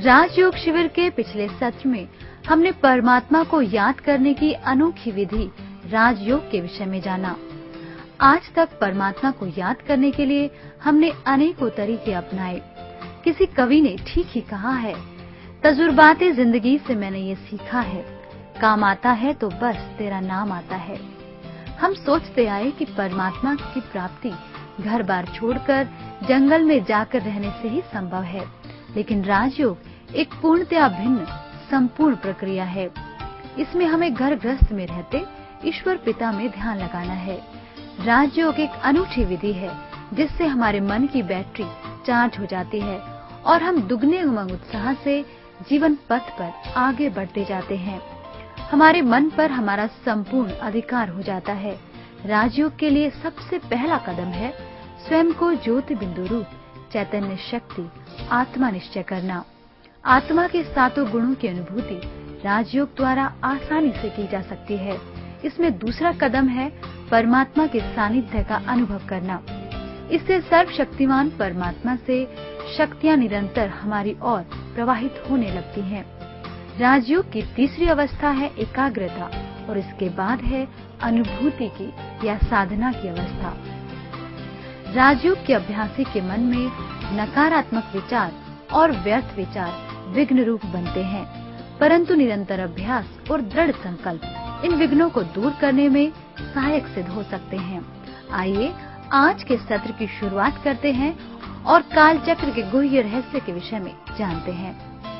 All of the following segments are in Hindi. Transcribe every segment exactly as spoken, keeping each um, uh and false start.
राजयोग शिविर के पिछले सत्र में हमने परमात्मा को याद करने की अनोखी विधि राजयोग के विषय में जाना। आज तक परमात्मा को याद करने के लिए हमने अनेकों तरीके अपनाए। किसी कवि ने ठीक ही कहा है, तजुर्बाते जिंदगी से मैंने ये सीखा है, काम आता है तो बस तेरा नाम आता है। हम सोचते आए कि परमात्मा की प्राप्ति घर बार छोड़कर जंगल में जाकर रहने से ही संभव है, लेकिन राजयोग एक पूर्णतया भिन्न संपूर्ण प्रक्रिया है। इसमें हमें घर गृहस्थ में रहते ईश्वर पिता में ध्यान लगाना है। राजयोग एक अनूठी विधि है जिससे हमारे मन की बैटरी चार्ज हो जाती है और हम दुगने उमंग उत्साह से जीवन पथ पर आगे बढ़ते जाते हैं। हमारे मन पर हमारा संपूर्ण अधिकार हो जाता है। राजयोग के लिए सबसे पहला कदम है स्वयं को ज्योति बिंदु रूप चैतन्य शक्ति आत्मा निश्चय करना। आत्मा के सातों गुणों की अनुभूति राजयोग द्वारा आसानी से की जा सकती है। इसमें दूसरा कदम है परमात्मा के सानिध्य का अनुभव करना। इससे सर्वशक्तिमान परमात्मा से शक्तियां निरंतर हमारी ओर प्रवाहित होने लगती हैं। राजयोग की तीसरी अवस्था है एकाग्रता और इसके बाद है अनुभूति की या साधना की अवस्था। राजयोग के अभ्यासी के मन में नकारात्मक विचार और व्यर्थ विचार विघ्न रूप बनते हैं, परंतु निरंतर अभ्यास और दृढ़ संकल्प इन विघ्नों को दूर करने में सहायक सिद्ध हो सकते हैं। आइए आज के सत्र की शुरुआत करते हैं और काल चक्र के गुह्य रहस्य के विषय में जानते हैं।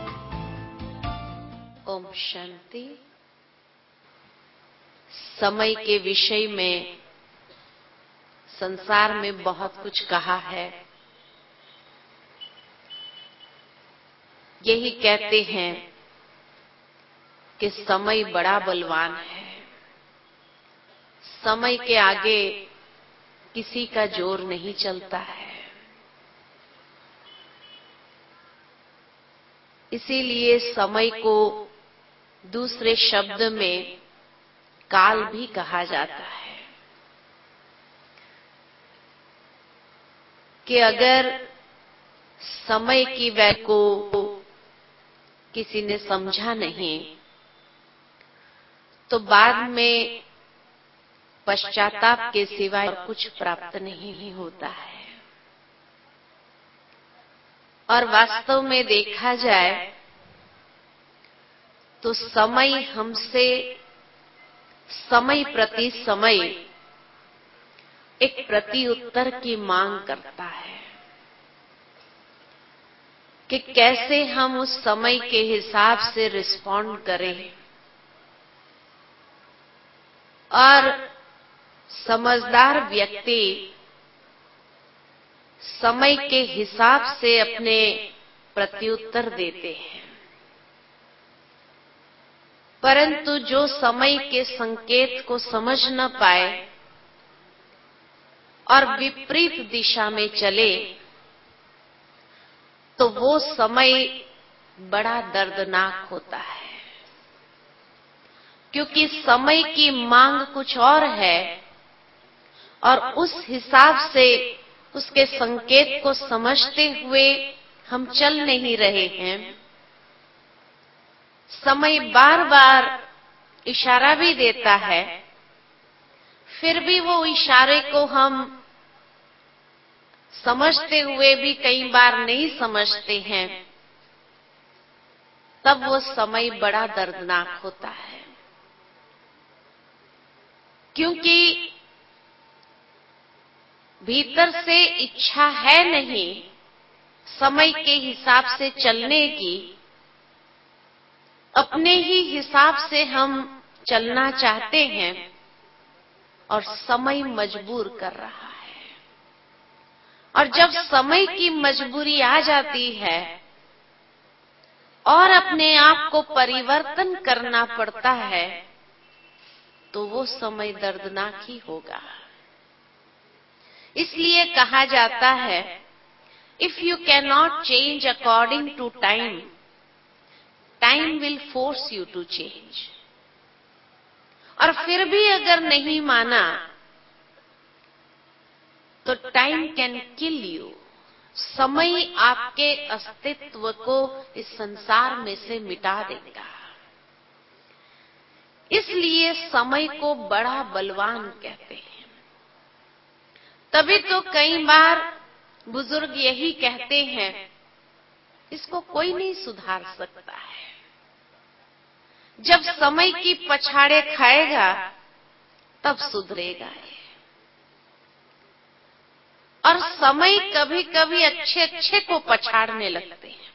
ओम शांति। समय के विषय में संसार में बहुत कुछ कहा है। यही कहते हैं कि समय बड़ा बलवान है, समय के आगे किसी का जोर नहीं चलता है। इसीलिए समय को दूसरे शब्द में काल भी कहा जाता है कि अगर समय की वैल्यू को किसी ने समझा नहीं तो बाद में पश्चाताप के सिवाय कुछ प्राप्त नहीं होता है। और वास्तव में देखा जाए तो समय हमसे समय प्रति समय एक प्रति उत्तर की मांग करता है कि कैसे हम उस समय के हिसाब से रिस्पॉन्ड करें। और समझदार व्यक्ति समय के हिसाब से अपने प्रत्युत्तर देते हैं, परंतु जो समय के संकेत को समझ न पाए और विपरीत दिशा में चले तो वो समय बड़ा दर्दनाक होता है, क्योंकि समय की मांग कुछ और है और उस हिसाब से उसके संकेत को समझते हुए हम चल नहीं रहे हैं। समय बार बार इशारा भी देता है, फिर भी वो इशारे को हम समझते हुए भी कई बार नहीं समझते हैं, तब वो समय बड़ा दर्दनाक होता है। क्योंकि भीतर से इच्छा है नहीं समय के हिसाब से चलने की, अपने ही हिसाब से हम चलना चाहते हैं और समय मजबूर कर रहा है। और जब समय की मजबूरी आ जाती है और अपने आप को परिवर्तन करना पड़ता है तो वो समय दर्दनाक ही होगा। इसलिए कहा जाता है, if you can not change according to time, time will force you to change. और फिर भी अगर नहीं माना तो टाइम कैन किल यू, समय आपके अस्तित्व को इस संसार में से मिटा देगा। इसलिए समय को बड़ा बलवान कहते हैं। तभी तो कई बार बुजुर्ग यही कहते हैं, इसको कोई नहीं सुधार सकता है। जब समय की पछाड़े खाएगा तब सुधरेगा ये। और समय कभी कभी अच्छे अच्छे को पछाड़ने लगते हैं।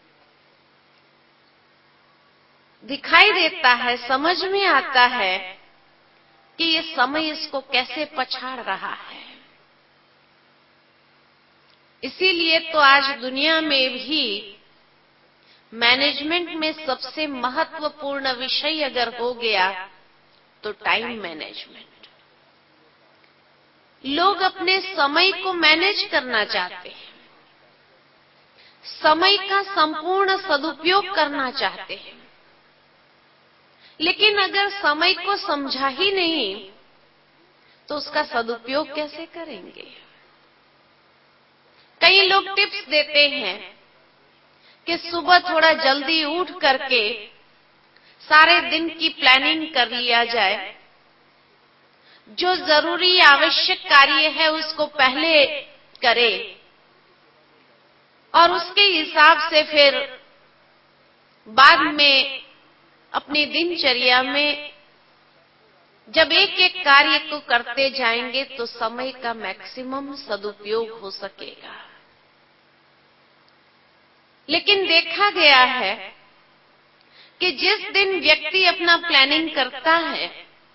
दिखाई देता है, समझ में आता है कि ये समय इसको कैसे पछाड़ रहा है। इसीलिए तो आज दुनिया में भी मैनेजमेंट में सबसे महत्वपूर्ण विषय अगर हो गया तो टाइम मैनेजमेंट। लोग अपने समय को मैनेज करना चाहते हैं, समय का संपूर्ण सदुपयोग करना चाहते हैं, लेकिन अगर समय को समझा ही नहीं तो उसका सदुपयोग कैसे करेंगे। कई लोग टिप्स देते हैं कि सुबह थोड़ा जल्दी उठ करके सारे दिन की प्लानिंग कर लिया जाए, जो जरूरी आवश्यक कार्य है उसको पहले करे और उसके हिसाब से फिर बाद में अपनी दिनचर्या में जब एक एक कार्य को करते जाएंगे तो समय का मैक्सिमम सदुपयोग हो सकेगा। लेकिन देखा गया है कि जिस दिन व्यक्ति अपना प्लानिंग करता है,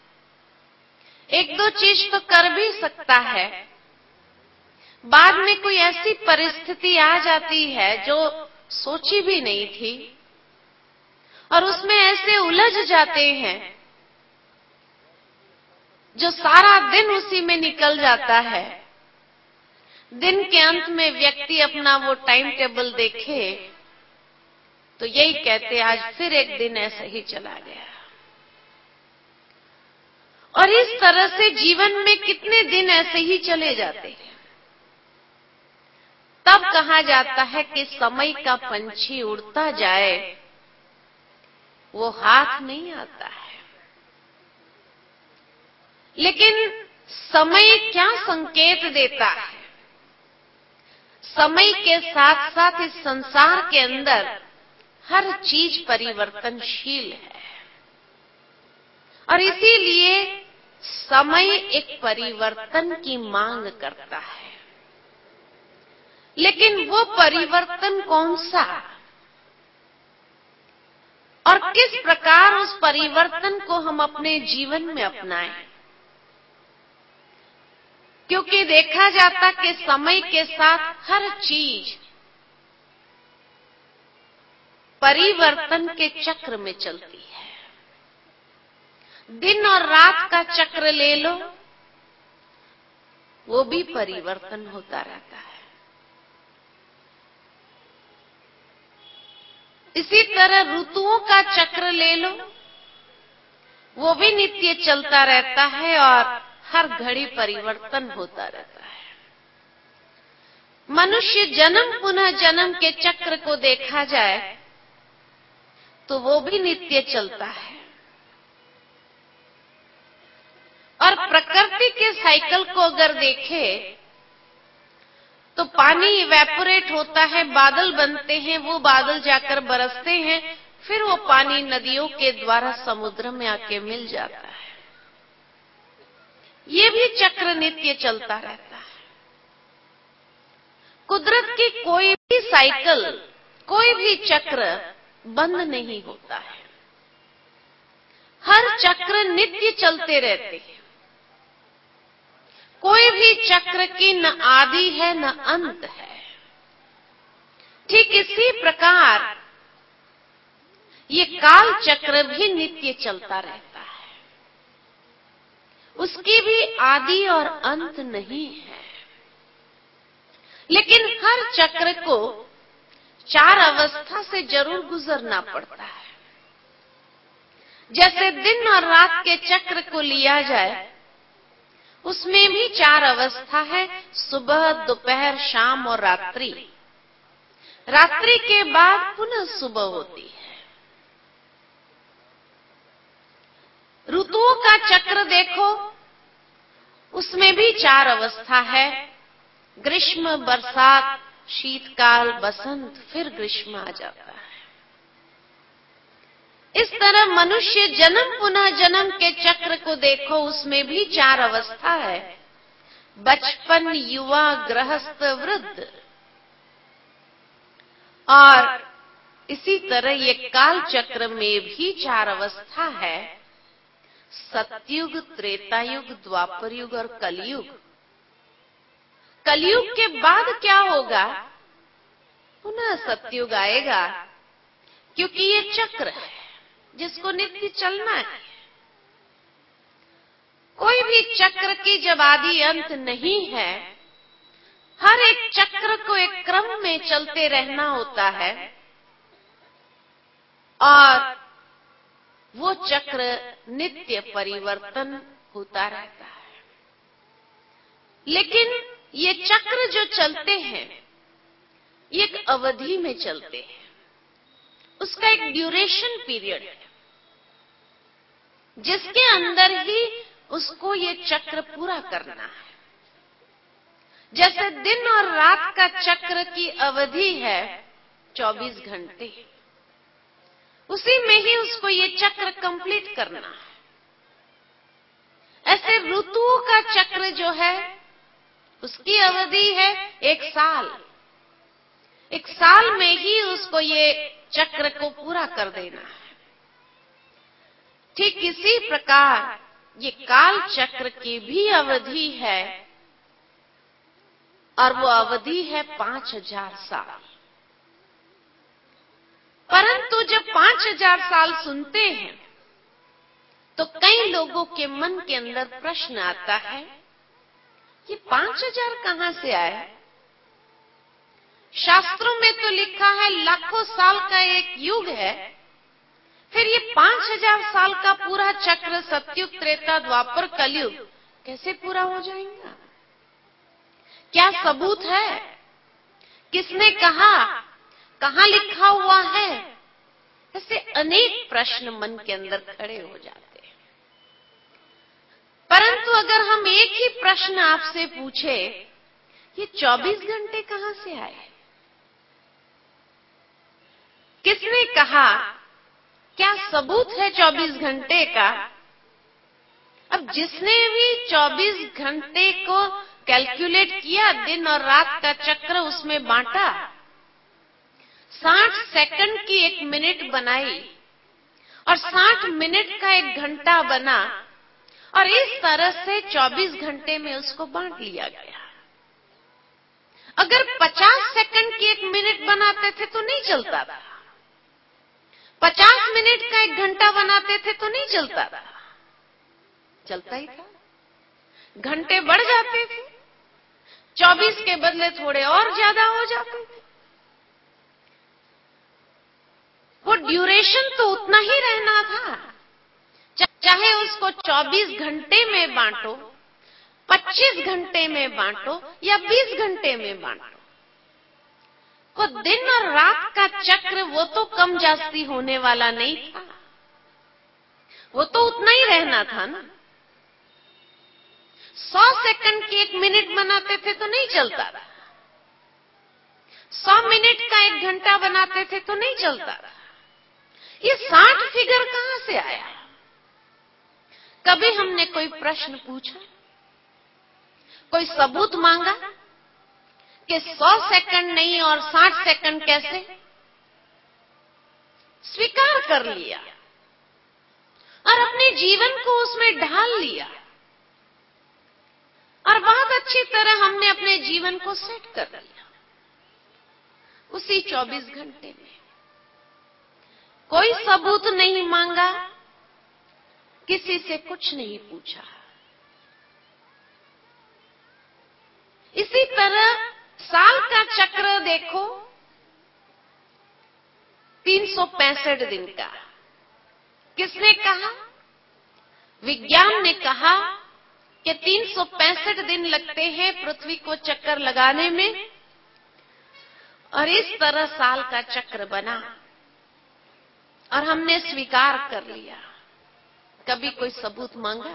एक दो चीज तो कर भी सकता है, बाद में कोई ऐसी परिस्थिति आ जाती है जो सोची भी नहीं थी और उसमें ऐसे उलझ जाते हैं जो सारा दिन उसी में निकल जाता है। दिन के अंत में व्यक्ति अपना वो टाइम टेबल देखे तो यही कहते आज फिर एक दिन ऐसे ही चला गया। और इस तरह से जीवन में कितने दिन ऐसे ही चले जाते हैं। तब कहा जाता है कि समय का पंछी उड़ता जाए, वो हाथ नहीं आता है। लेकिन समय क्या संकेत देता है? समय के साथ साथ इस संसार के अंदर हर चीज परिवर्तनशील है और इसीलिए समय एक परिवर्तन की मांग करता है। लेकिन वो परिवर्तन कौन सा और किस प्रकार उस परिवर्तन को हम अपने जीवन में अपनाएं? क्योंकि देखा जाता कि समय के साथ हर चीज परिवर्तन के चक्र में चलती है। दिन और रात का चक्र ले लो, वो भी परिवर्तन होता रहता है। इसी तरह ऋतुओं का चक्र ले लो, वो भी नित्य चलता रहता है और हर घड़ी परिवर्तन होता रहता है। मनुष्य जन्म पुनः जन्म के चक्र को देखा जाए तो वो भी नित्य चलता है और प्रकृति के साइकिल को अगर देखें तो पानी इवेपोरेट होता है, बादल बनते हैं, वो बादल जाकर बरसते हैं, फिर वो पानी नदियों के द्वारा समुद्र में आके मिल जाता है। ये भी चक्र नित्य चलता रहता है। कुदरत की कोई भी साइकिल, कोई भी चक्र बंद नहीं होता है। हर चक्र नित्य चलते रहते हैं। कोई भी चक्र की न आदि है न अंत है। ठीक इसी प्रकार ये काल चक्र भी नित्य चलता रहता है। उसकी भी आदि और अंत नहीं है। लेकिन हर चक्र को चार अवस्था से जरूर गुजरना पड़ता है। जैसे दिन और रात के चक्र को लिया जाए उसमें भी चार अवस्था है, सुबह, दोपहर, शाम और रात्रि। रात्रि के बाद पुनः सुबह होती है। ऋतुओं का चक्र देखो, उसमें भी चार अवस्था है, ग्रीष्म, बरसात, शीतकाल, बसंत, फिर ग्रीष्म आ जाता है। इस तरह मनुष्य जन्म पुनः जन्म के चक्र को देखो, उसमें भी चार अवस्था है, बचपन, युवा, गृहस्थ, वृद्ध। और इसी तरह ये काल चक्र में भी चार अवस्था है, सतयुग, त्रेतायुग, द्वापर युग और कलयुग। कलयुग के बाद क्या होगा? पुनः सतयुग आएगा, क्योंकि ये चक्र है जिसको नित्य चलना है। कोई भी चक्र की जब आदि अंत नहीं है, हर एक चक्र को एक क्रम में चलते रहना होता है और वो चक्र नित्य परिवर्तन होता रहता है। लेकिन ये चक्र जो चलते हैं, ये एक अवधि में चलते हैं, उसका एक ड्यूरेशन पीरियड है, जिसके अंदर ही उसको ये चक्र पूरा करना है। जैसे दिन और रात का चक्र की अवधि है चौबीस घंटे, उसी में ही उसको ये चक्र कंप्लीट करना है। ऐसे ऋतुओं का चक्र जो है, उसकी अवधि है एक साल। एक साल में ही उसको ये चक्र को पूरा कर देना है। ठीक इसी प्रकार ये काल चक्र की भी अवधि है, और वो अवधि है पांच हजार साल। परंतु जब पांच हजार साल सुनते हैं तो कई लोगों के मन के अंदर प्रश्न आता है, ये पांच हजार कहां से आया? शास्त्रों में तो लिखा है लाखों साल का एक युग है, फिर ये पांच हजार साल का पूरा चक्र सतयुग, त्रेता, द्वापर, कलयुग कैसे पूरा हो जाएगा? क्या सबूत है? किसने कहा? कहां लिखा हुआ है? ऐसे अनेक प्रश्न मन के अंदर खड़े हो जाते हैं। परंतु अगर हम एक ही प्रश्न आपसे पूछे, ये चौबीस घंटे कहां से आए? किसने कहा? क्या सबूत है चौबीस घंटे का? अब जिसने भी चौबीस घंटे को कैलकुलेट किया, दिन और रात का चक्र उसमें बांटा, साठ सेकंड की एक मिनट बनाई और साठ मिनट का एक घंटा बना, और इस तरह से चौबीस घंटे में उसको बांट लिया गया। अगर पचास सेकंड की एक मिनट बनाते थे तो नहीं चलता था, पचास मिनट का एक घंटा बनाते थे तो नहीं चलता था, चलता ही था। घंटे बढ़ जाते थे, चौबीस के बदले थोड़े और ज्यादा हो जाते थे। वो ड्यूरेशन तो उतना ही रहना था, चाहे उसको चौबीस घंटे में बांटो, पच्चीस घंटे में बांटो या बीस घंटे में बांटो। वो दिन और रात का चक्र वो तो कम जास्ती होने वाला नहीं था, वो तो उतना ही रहना था ना। सौ सेकंड की एक मिनट बनाते थे तो नहीं चलता था, सौ मिनट का एक घंटा बनाते थे तो नहीं चलता था। ये साठ फिगर कहां से आया? कभी हमने कोई प्रश्न पूछा, कोई सबूत मांगा कि सौ सेकंड नहीं और साठ सेकंड कैसे? स्वीकार कर लिया और अपने जीवन को उसमें ढाल लिया, और बहुत अच्छी तरह हमने अपने जीवन को सेट कर लिया उसी चौबीस घंटे में। कोई सबूत नहीं मांगा, किसी से कुछ नहीं पूछा। इसी तरह साल का चक्र देखो, तीन सौ पैंसठ दिन का। किसने कहा? विज्ञान ने कहा कि तीन सौ पैंसठ दिन लगते हैं पृथ्वी को चक्कर लगाने में, और इस तरह साल का चक्र बना और हमने स्वीकार कर लिया। कभी कोई सबूत मांगा?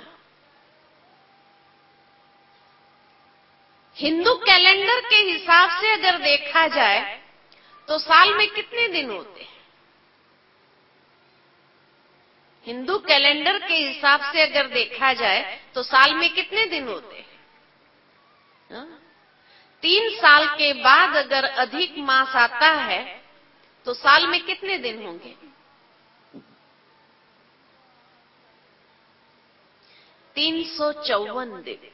हिंदू कैलेंडर के हिसाब से अगर देखा जाए तो साल में कितने दिन होते हैं? हिंदू कैलेंडर के हिसाब से अगर देखा जाए तो साल में कितने दिन होते हैं? हा? तीन साल के बाद अगर अधिक मास आता है तो साल में कितने दिन होंगे? तीन सौ चौवन दिन।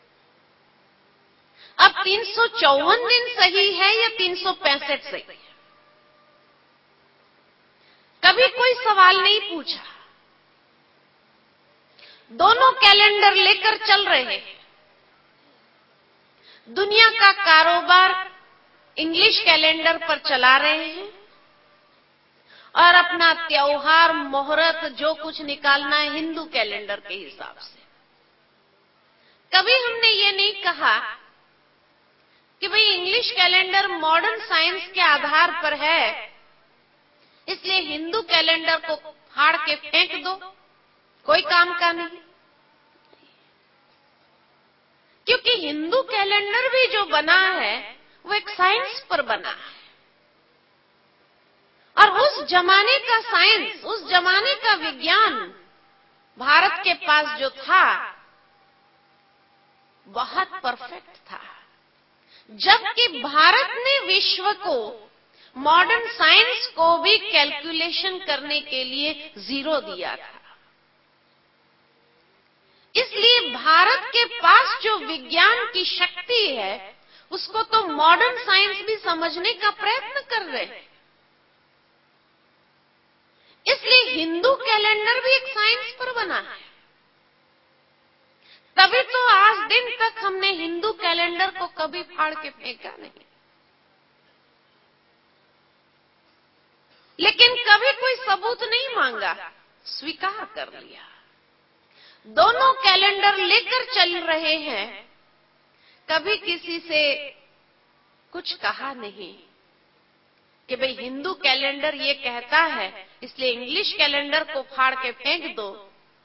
अब तीन सौ चौवन दिन सही है या तीन सौ पैंसठ सही है? कभी कोई सवाल नहीं पूछा। दोनों कैलेंडर लेकर चल रहे हैं। दुनिया का कारोबार इंग्लिश कैलेंडर पर चला रहे हैं और अपना त्योहार मुहूर्त जो कुछ निकालना है हिंदू कैलेंडर के हिसाब से। कभी हमने ये नहीं कहा कि भाई इंग्लिश कैलेंडर मॉडर्न साइंस के आधार पर है, इसलिए हिंदू कैलेंडर को फाड़ के फेंक दो, कोई काम का नहीं। क्योंकि हिंदू कैलेंडर भी जो बना है वो एक साइंस पर बना है, और उस जमाने का साइंस, उस जमाने का विज्ञान भारत के पास जो था बहुत परफेक्ट था। जबकि भारत ने विश्व को मॉडर्न साइंस को भी कैलकुलेशन करने के लिए जीरो दिया था। इसलिए भारत के पास जो विज्ञान की शक्ति है उसको तो मॉडर्न साइंस भी समझने का प्रयत्न कर रहे हैं। इसलिए हिंदू कैलेंडर भी एक साइंस पर बना है। तभी तो आज दिन तक हमने हिंदू कैलेंडर को कभी फाड़ के फेंका नहीं। लेकिन कभी कोई सबूत नहीं मांगा, स्वीकार कर लिया। दोनों कैलेंडर लेकर चल रहे हैं, कभी किसी से कुछ कहा नहीं कि भाई हिंदू कैलेंडर ये कहता है इसलिए इंग्लिश कैलेंडर को फाड़ के फेंक दो।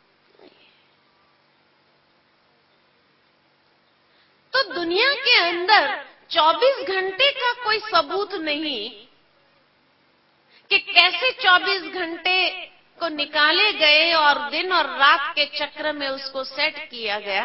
तो दुनिया के अंदर चौबीस घंटे का कोई सबूत नहीं कि कैसे चौबीस घंटे को निकाले गए और दिन और रात के चक्र में उसको सेट किया गया।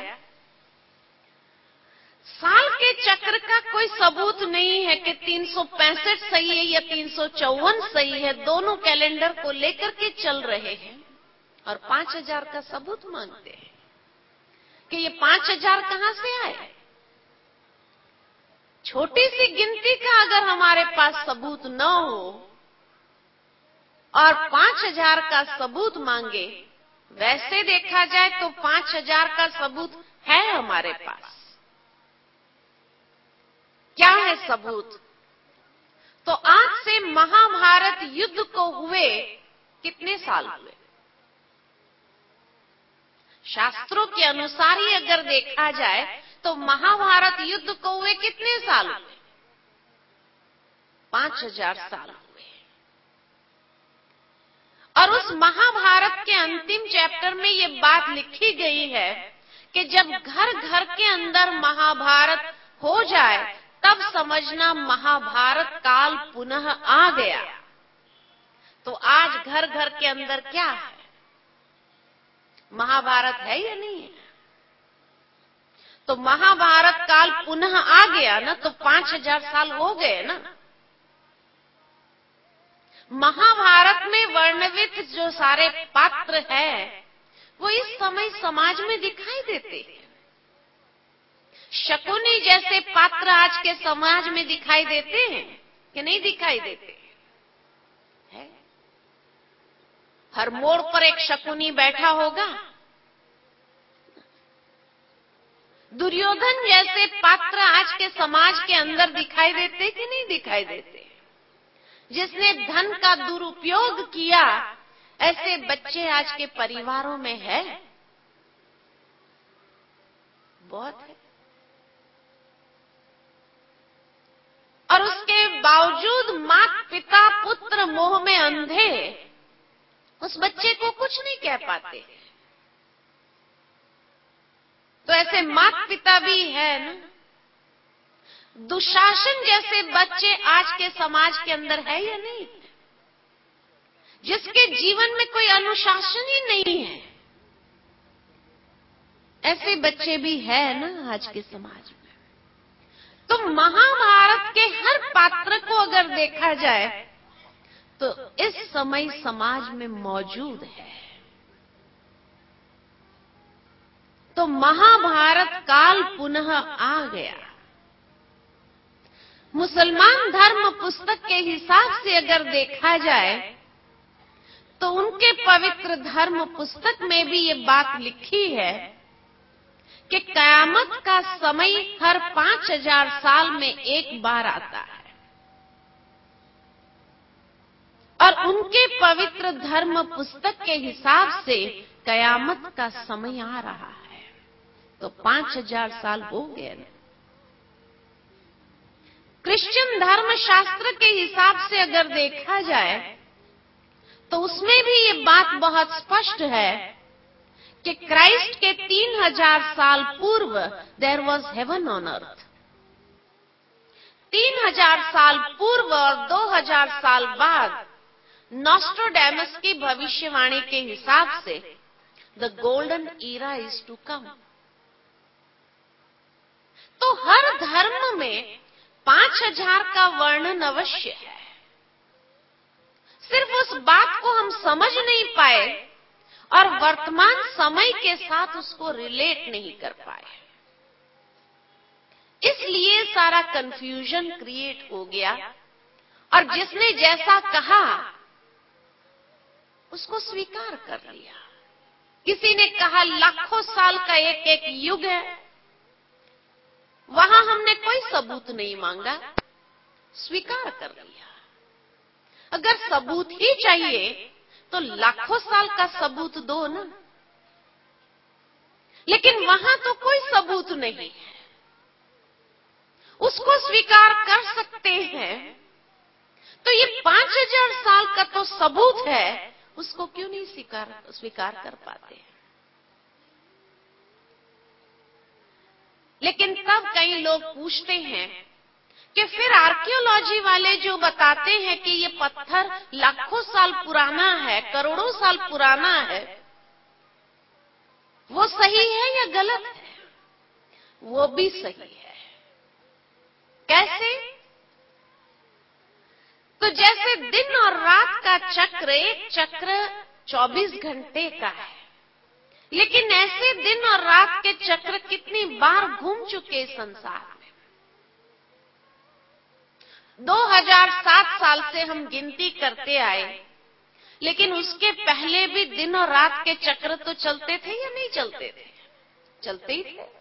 साल के चक्र का कोई सबूत नहीं है कि तीन सौ पैंसठ सही है या तीन सौ चौवन सही है। दोनों कैलेंडर को लेकर के चल रहे हैं और पांच हजार का सबूत मांगते हैं कि ये पांच हजार कहां से आए। छोटी सी गिनती का अगर हमारे पास सबूत न हो और पांच हजार का सबूत मांगे, वैसे देखा जाए तो पांच हजार का सबूत है हमारे पास। क्या है सबूत? तो आज से महाभारत युद्ध को हुए कितने साल हुए? शास्त्रों के अनुसार ही अगर देखा जाए तो महाभारत युद्ध को हुए कितने साल हुए? पांच हजार साल हुए। और उस महाभारत के अंतिम चैप्टर में ये बात लिखी गई है कि जब घर घर के अंदर महाभारत हो जाए तब समझना महाभारत काल पुनः आ गया। तो आज घर घर के अंदर क्या है? महाभारत है या नहीं है? तो महाभारत काल पुनः आ गया ना, तो पांच हजार साल हो गए ना। महाभारत में वर्णित जो सारे पात्र हैं वो इस समय समाज में दिखाई देते हैं। शकुनी जैसे पात्र आज के समाज में दिखाई देते हैं कि नहीं दिखाई देते है? हर मोड़ पर एक शकुनी बैठा होगा। दुर्योधन जैसे पात्र आज के समाज के अंदर दिखाई देते कि नहीं दिखाई देते? जिसने धन का दुरुपयोग किया, ऐसे बच्चे आज के परिवारों में है। बहुत है। और उसके बावजूद माता पिता पुत्र मोह में अंधे उस बच्चे को कुछ नहीं कह पाते। तो ऐसे माता पिता भी है ना। दुशासन जैसे बच्चे आज के समाज के अंदर है या नहीं, जिसके जीवन में कोई अनुशासन ही नहीं है। ऐसे बच्चे भी है ना आज के समाज में। तो महाभारत के हर पात्र को अगर देखा जाए तो इस समय समाज में मौजूद है। तो महाभारत काल पुनः आ गया। मुसलमान धर्म पुस्तक के हिसाब से अगर देखा जाए तो उनके पवित्र धर्म पुस्तक में भी ये बात लिखी है कि कयामत का समय हर पांच हजार साल में एक बार आता है। और उनके पवित्र धर्म पुस्तक के हिसाब से कयामत का समय आ रहा है। तो पांच हजार साल हो गए ना। क्रिश्चियन धर्म शास्त्र के हिसाब से अगर देखा जाए तो उसमें भी ये बात बहुत स्पष्ट है कि क्राइस्ट के तीन हजार साल पूर्व there was heaven on earth. तीन हजार साल पूर्व और दो हजार साल बाद नॉस्ट्रोडेमस की भविष्यवाणी के हिसाब से the golden era is to come. तो हर धर्म में पांच हजार का वर्णन अवश्य है। सिर्फ उस बात को हम समझ नहीं पाए और वर्तमान समय के साथ उसको रिलेट नहीं कर पाए, इसलिए सारा कंफ्यूजन क्रिएट हो गया। और जिसने जैसा कहा उसको स्वीकार कर लिया। किसी ने कहा लाखों साल का एक एक युग है, वहां हमने कोई सबूत नहीं मांगा, स्वीकार कर लिया। अगर सबूत ही चाहिए तो लाखों साल का सबूत दो ना। लेकिन वहां तो कोई सबूत नहीं है, उसको स्वीकार कर सकते हैं। तो ये पांच हजार साल का तो सबूत है, उसको क्यों नहीं स्वीकार स्वीकार कर पाते। लेकिन तब कई लोग पूछते हैं कि फिर आर्कियोलॉजी वाले जो बताते हैं कि ये पत्थर लाखों साल पुराना है, करोड़ों साल पुराना है, वो सही है या गलत है? वो भी सही है। कैसे? तो जैसे दिन और रात का चक्र, एक चक्र चौबीस घंटे का है, लेकिन ऐसे दिन और रात के चक्र कितनी बार घूम चुके संसार में। दो हजार सात साल से हम गिनती करते आए, लेकिन उसके पहले भी दिन और रात के चक्र तो चलते थे या नहीं चलते थे? चलते ही थे।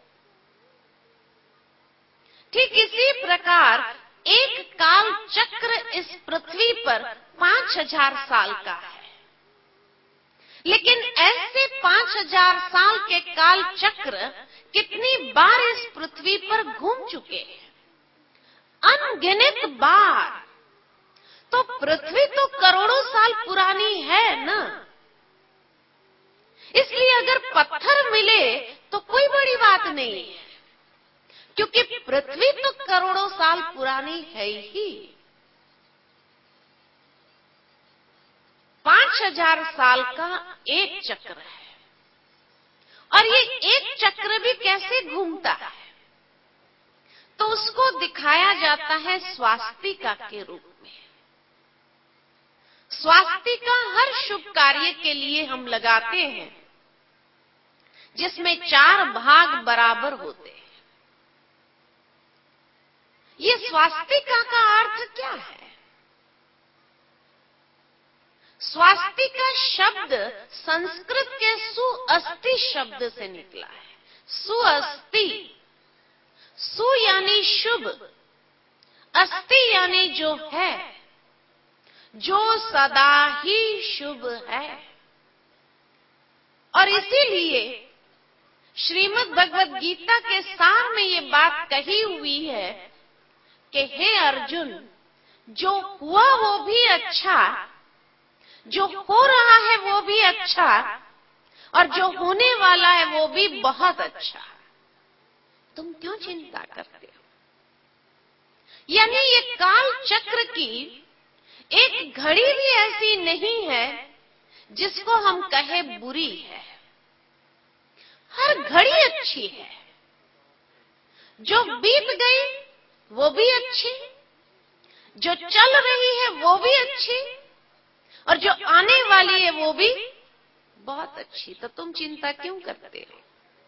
ठीक इसी प्रकार एक काल चक्र इस पृथ्वी पर पांच हजार साल का है, लेकिन ऐसे पांच हजार साल के काल चक्र कितनी बार इस पृथ्वी पर घूम चुके हैं? अनगिनत बार। तो पृथ्वी तो करोड़ों साल पुरानी है ना। इसलिए अगर पत्थर मिले तो कोई बड़ी बात नहीं है, क्योंकि पृथ्वी तो करोड़ों साल पुरानी है ही। पांच हजार साल का एक चक्र है, और ये एक चक्र भी कैसे घूमता है? तो उसको दिखाया जाता है स्वास्तिका के रूप में। स्वास्तिका हर शुभ कार्य के लिए हम लगाते हैं, जिसमें चार भाग बराबर होते हैं। ये स्वास्तिका का अर्थ क्या है? स्वास्तिका शब्द संस्कृत के सुअस्थि शब्द से निकला है। सुअस्थि, सु यानी शुभ, अस्थि यानी जो है, जो सदा ही शुभ है। और इसीलिए श्रीमद् भगवद गीता के सार में ये बात कही हुई है कि हे अर्जुन, जो हुआ वो भी अच्छा, जो हो रहा है वो भी अच्छा, और जो होने वाला है वो भी बहुत अच्छा। तुम क्यों चिंता करते हो? यानी ये काल चक्र की एक घड़ी भी ऐसी नहीं है जिसको हम कहे बुरी है। हर घड़ी अच्छी है। जो बीत गई वो भी अच्छी, जो चल रही है वो भी अच्छी, और जो आने वाली है वो भी बहुत अच्छी। तो तुम चिंता क्यों करते हो?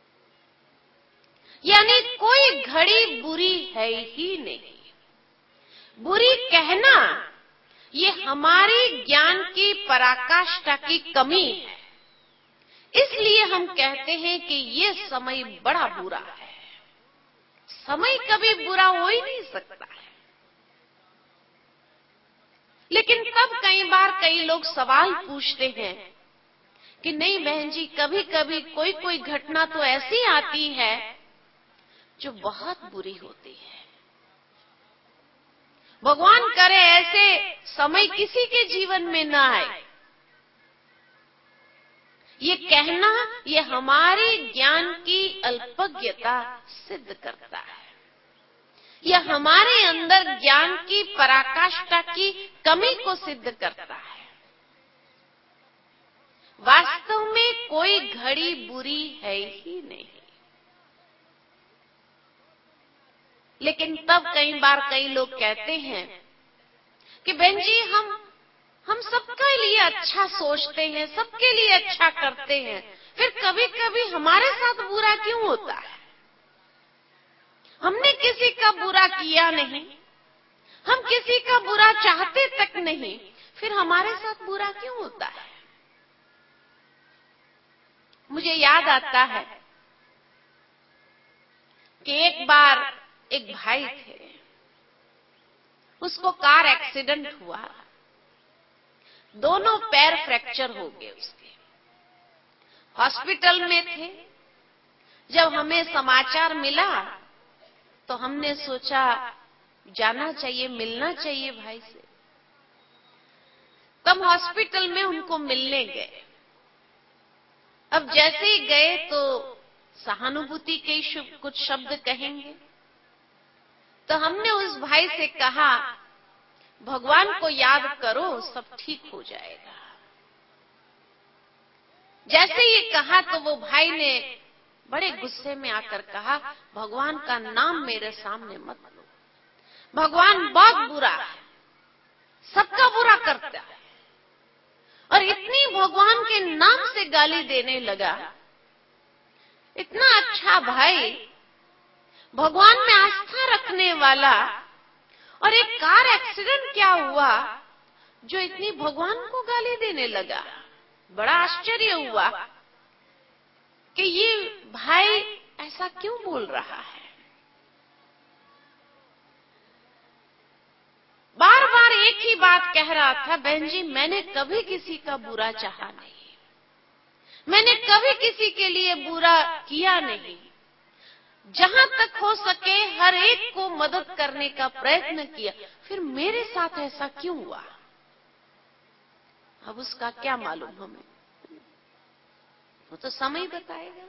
यानी कोई घड़ी बुरी है ही नहीं। बुरी कहना ये हमारी ज्ञान की पराकाष्ठा की कमी है। इसलिए हम कहते हैं कि ये समय बड़ा बुरा है। समय कभी बुरा हो ही नहीं सकता है। लेकिन तब कई बार कई लोग सवाल पूछते हैं कि नहीं बहन जी, कभी कभी कोई कोई घटना तो ऐसी आती है जो बहुत बुरी होती है। भगवान करे ऐसे समय किसी के जीवन में ना आए। ये कहना ये हमारी ज्ञान की अल्पज्ञता सिद्ध करता है। यह हमारे अंदर ज्ञान की पराकाष्ठा की कमी को सिद्ध करता है। वास्तव में कोई घड़ी बुरी है ही नहीं। लेकिन तब कई बार कई लोग कहते हैं कि बहन जी, हम हम सबके लिए अच्छा सोचते हैं, सबके लिए अच्छा करते हैं, फिर कभी कभी हमारे साथ बुरा क्यों होता है? हमने किसी का बुरा किया नहीं, हम किसी का बुरा चाहते तक नहीं, फिर हमारे साथ बुरा क्यों होता है? मुझे याद आता है कि एक बार एक भाई थे, उसको कार एक्सीडेंट हुआ, दोनों पैर फ्रैक्चर हो गए उसके। हॉस्पिटल में थे। जब हमें समाचार मिला तो हमने सोचा जाना चाहिए, मिलना चाहिए भाई से। तब हॉस्पिटल में उनको मिलने गए। अब जैसे ही गए तो सहानुभूति के कुछ शब्द कहेंगे, तो हमने उस भाई से कहा, भगवान को याद करो, सब ठीक हो जाएगा। जैसे ये कहा तो वो भाई ने बड़े गुस्से में आकर कहा, भगवान का नाम मेरे सामने मत लो, भगवान बहुत बुरा है, सबका बुरा करता है। और इतनी भगवान के नाम से गाली देने लगा। इतना अच्छा भाई, भगवान में आस्था रखने वाला, और एक कार एक्सीडेंट क्या हुआ जो इतनी भगवान को गाली देने लगा। बड़ा आश्चर्य हुआ कि ये भाई ऐसा क्यों बोल रहा है। बार बार एक ही बात कह रहा था, बहन जी मैंने कभी किसी का बुरा चाहा नहीं, मैंने कभी किसी के लिए बुरा किया नहीं, जहां तक हो सके हर एक को मदद करने का प्रयत्न किया, फिर मेरे साथ ऐसा क्यों हुआ? अब उसका क्या मालूम हमें, वो तो समय बताएगा।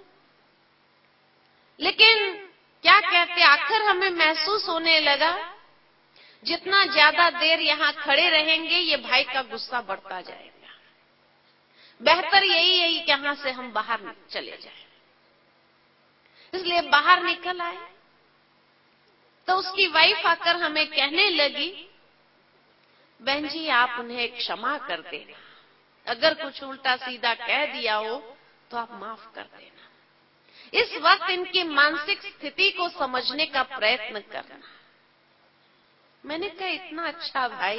लेकिन क्या कहते, आखिर हमें महसूस होने लगा जितना ज्यादा देर यहां खड़े रहेंगे ये भाई का गुस्सा बढ़ता जाएगा। बेहतर यही है कि यहां से हम बाहर चले जाएं। इसलिए बाहर निकल आए तो उसकी वाइफ आकर हमें कहने लगी, बहन जी आप उन्हें क्षमा कर देना, अगर कुछ उल्टा सीधा कह दिया हो तो आप माफ कर देना। इस वक्त इनकी मानसिक स्थिति को समझने का प्रयत्न करना। मैंने कहा इतना अच्छा भाई,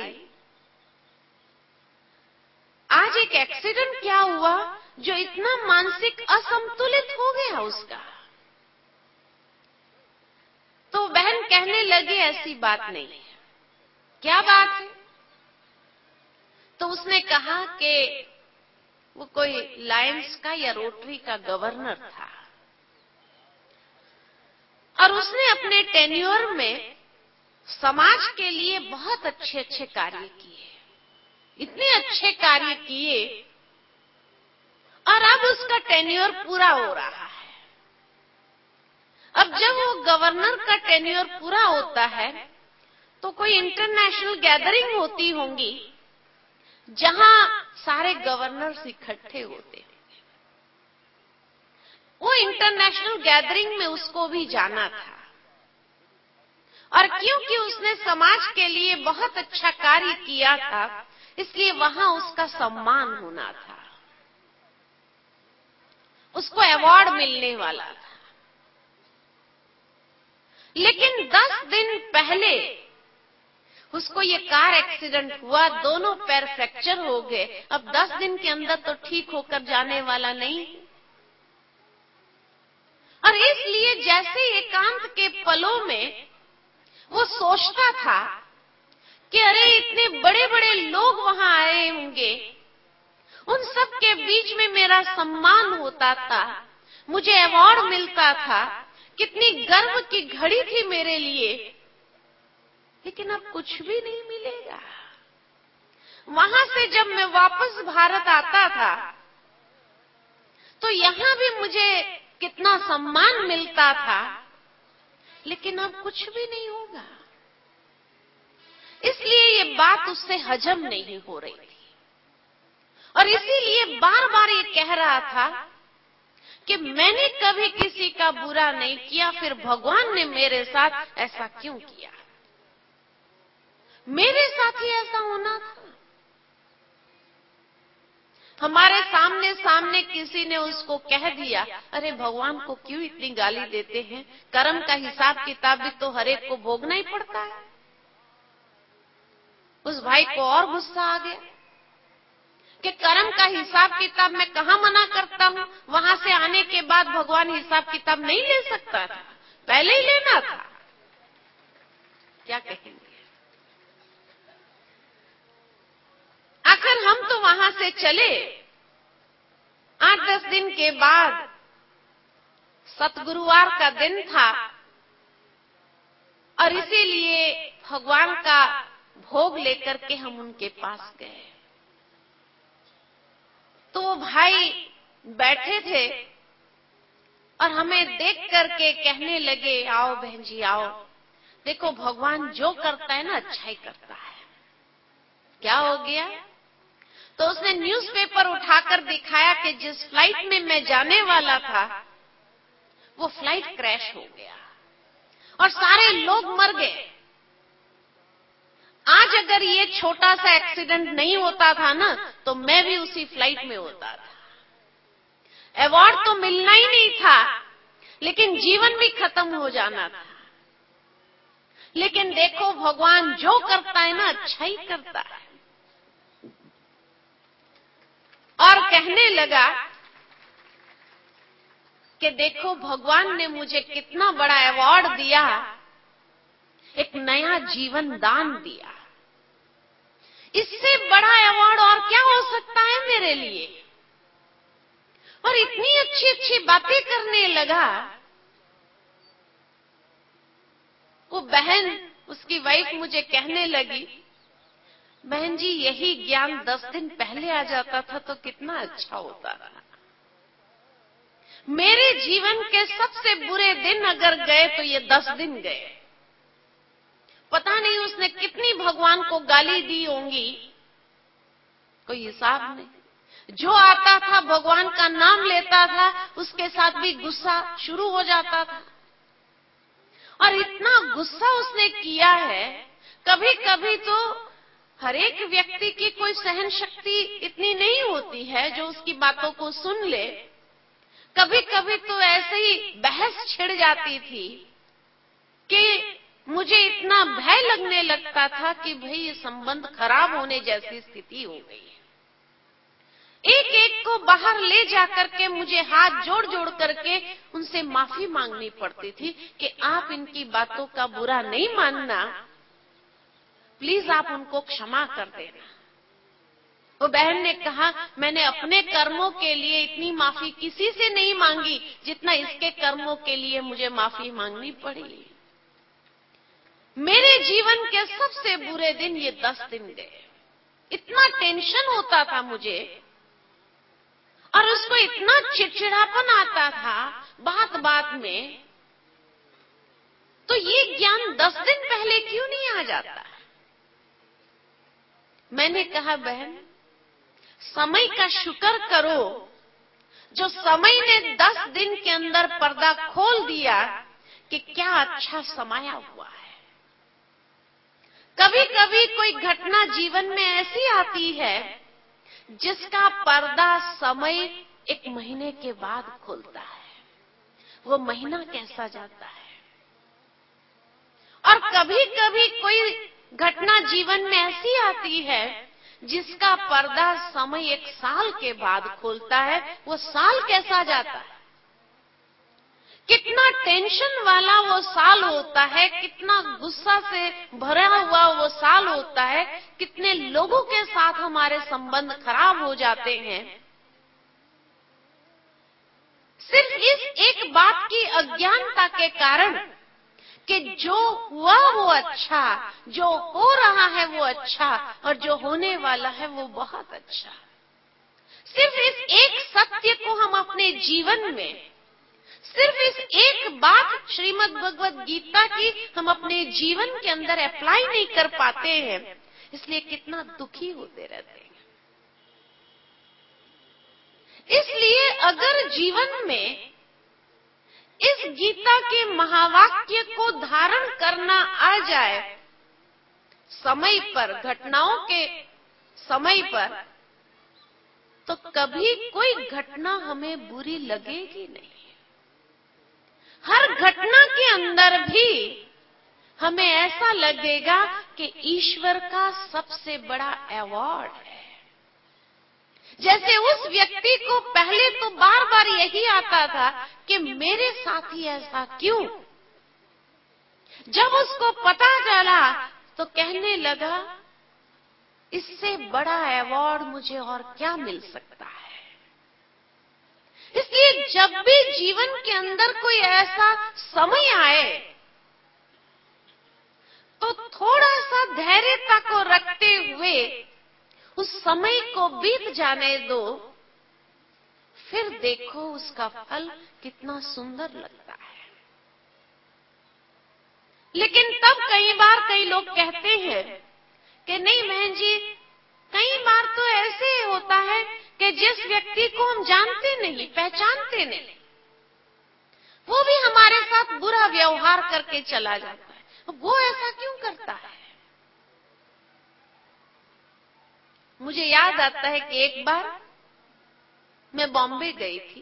आज एक एक्सीडेंट क्या हुआ जो इतना मानसिक असंतुलित हो गया उसका। तो बहन कहने लगी ऐसी बात नहीं है। क्या बात है? तो उसने कहा कि वो कोई लायंस का या रोटरी का गवर्नर था, और उसने अपने टेन्योर में समाज के लिए बहुत अच्छे अच्छे कार्य किए, इतने अच्छे कार्य किए, और अब उसका टेन्योर पूरा हो रहा है। अब जब वो गवर्नर का टेन्योर पूरा होता है तो कोई इंटरनेशनल गैदरिंग होती होंगी जहां सारे गवर्नर्स इकट्ठे होते हैं। वो इंटरनेशनल गैदरिंग में उसको भी जाना था, और क्योंकि उसने समाज के लिए बहुत अच्छा कार्य किया था, इसलिए वहां उसका सम्मान होना था, उसको अवार्ड मिलने वाला था। लेकिन दस दिन पहले उसको ये कार एक्सीडेंट हुआ, दोनों पैर फ्रैक्चर हो गए। अब दस दिन के अंदर तो ठीक होकर जाने वाला नहीं, और इसलिए जैसे एकांत के पलों में वो सोचता था कि अरे इतने बड़े बड़े लोग वहां आए होंगे, उन सब के बीच में मेरा सम्मान होता था, मुझे अवार्ड मिलता था, कितनी गर्व की घड़ी थी मेरे लिए। लेकिन अब कुछ भी नहीं मिलेगा। वहां से जब मैं वापस भारत आता था तो यहां भी मुझे कितना सम्मान मिलता था, लेकिन अब कुछ भी नहीं होगा। इसलिए ये बात उससे हजम नहीं हो रही थी, और इसीलिए बार बार ये कह रहा था कि मैंने कभी किसी का बुरा नहीं किया, फिर भगवान ने मेरे साथ ऐसा क्यों किया, मेरे साथ ही ऐसा होना था। हमारे सामने सामने किसी ने उसको कह दिया, अरे भगवान को क्यों इतनी गाली देते हैं, कर्म का हिसाब किताब भी तो हर एक को भोगना ही पड़ता है। उस भाई को और गुस्सा आ गया कि कर्म का हिसाब किताब मैं कहां मना करता हूं, वहां से आने के बाद भगवान हिसाब किताब नहीं ले सकता था, पहले ही लेना था। क्या कहेंगे? आखिर हम तो वहां से चले। आठ दस दिन के बाद सतगुरुवार का दिन था, और इसीलिए भगवान का भोग लेकर के हम उनके पास गए। तो वो भाई बैठे थे और हमें देख करके कहने लगे, आओ बहन जी आओ, देखो भगवान जो करता है ना अच्छा ही करता है। क्या हो गया? तो उसने न्यूज़पेपर उठाकर दिखाया कि जिस फ्लाइट में मैं जाने वाला था वो फ्लाइट क्रैश हो गया और सारे लोग मर गए। आज अगर ये छोटा सा एक्सीडेंट नहीं होता था ना तो मैं भी उसी फ्लाइट में होता था। अवार्ड तो मिलना ही नहीं था, लेकिन जीवन भी खत्म हो जाना था। लेकिन देखो भगवान जो करता है ना अच्छा ही करता है। और कहने लगा कि देखो भगवान ने मुझे कितना बड़ा अवार्ड दिया, एक नया जीवन दान दिया। इससे बड़ा अवार्ड और क्या हो सकता है मेरे लिए? और इतनी अच्छी अच्छी बातें करने लगा। वो बहन, उसकी वाइफ मुझे कहने लगी, बहन जी यही ज्ञान दस दिन पहले आ जाता था तो कितना अच्छा होता था। मेरे जीवन के सबसे बुरे दिन अगर गए तो ये दस दिन गए। पता नहीं उसने कितनी भगवान को गाली दी होंगी, कोई हिसाब नहीं। जो आता था भगवान का नाम लेता था, उसके साथ भी गुस्सा शुरू हो जाता था। और इतना गुस्सा उसने किया है, कभी कभी तो हर एक व्यक्ति की कोई सहन शक्ति इतनी नहीं होती है जो उसकी बातों को सुन ले। कभी कभी तो ऐसे ही बहस छिड़ जाती थी कि मुझे इतना भय लगने लगता था कि भाई ये संबंध खराब होने जैसी स्थिति हो गई है। एक एक को बाहर ले जाकर के मुझे हाथ जोड़ जोड़ करके उनसे माफी मांगनी पड़ती थी कि आप इनकी बातों का बुरा नहीं मानना, प्लीज आप उनको क्षमा कर देना। वो बहन ने कहा, मैंने अपने कर्मों के लिए इतनी माफी किसी से नहीं मांगी जितना इसके कर्मों के लिए मुझे माफी मांगनी पड़ी। मेरे जीवन के सबसे बुरे दिन ये दस दिन गए। इतना टेंशन होता था मुझे और उसको इतना चिड़चिड़ापन आता था बात बात में। तो ये ज्ञान दस दिन पहले क्यों नहीं आ जाता? मैंने कहा, बहन समय का शुक्र करो जो समय ने दस दिन के अंदर पर्दा खोल दिया कि क्या अच्छा समाया हुआ है। कभी कभी कोई घटना जीवन में ऐसी आती है जिसका पर्दा समय एक महीने के बाद खुलता है। वो महीना कैसा जाता है। और कभी कभी कोई घटना जीवन में ऐसी आती है जिसका पर्दा समय एक साल के बाद खोलता है। वो साल कैसा जाता है। कितना टेंशन वाला वो साल होता है, कितना गुस्सा से भरा हुआ वो साल होता है, कितने लोगों के साथ हमारे संबंध खराब हो जाते हैं। सिर्फ इस एक बात की अज्ञानता के कारण कि जो हुआ वो अच्छा, जो हो रहा है वो अच्छा और जो होने वाला है वो बहुत अच्छा। सिर्फ इस एक सत्य को हम अपने जीवन में, सिर्फ इस एक बात श्रीमद् भगवद गीता की हम अपने जीवन के अंदर अप्लाई नहीं कर पाते हैं, इसलिए कितना दुखी होते रहते हैं। इसलिए अगर जीवन में इस गीता के महावाक्य को धारण करना आ जाए समय पर, घटनाओं के समय पर, तो कभी कोई घटना हमें बुरी लगेगी नहीं। हर घटना के अंदर भी हमें ऐसा लगेगा कि ईश्वर का सबसे बड़ा अवार्ड है। जैसे उस व्यक्ति को पहले तो बार बार यही आता था कि मेरे साथ ही ऐसा क्यों। जब उसको पता चला तो कहने लगा, इससे बड़ा अवार्ड मुझे और क्या मिल सकता है। इसलिए जब भी जीवन के अंदर कोई ऐसा समय आए तो थोड़ा सा धैर्यता को रखते हुए उस समय को बीत जाने दो, फिर देखो उसका फल कितना सुंदर लगता है। लेकिन तब कई बार कई लोग कहते हैं कि नहीं बहन जी, कई बार तो ऐसे होता है कि जिस व्यक्ति को हम जानते नहीं, पहचानते नहीं, वो भी हमारे साथ बुरा व्यवहार करके चला जाता है। वो ऐसा क्यों करता है? मुझे याद आता है कि एक बार मैं बॉम्बे गई थी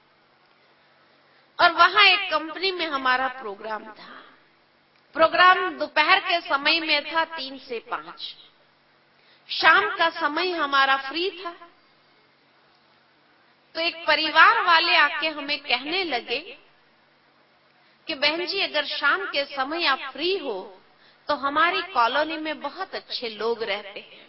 और वहां एक कंपनी में हमारा प्रोग्राम था। प्रोग्राम दोपहर के समय में था, तीन से पांच। शाम का समय हमारा फ्री था। तो एक परिवार वाले आके हमें कहने लगे कि बहन जी, अगर शाम के समय आप फ्री हो तो हमारी कॉलोनी में बहुत अच्छे लोग रहते हैं।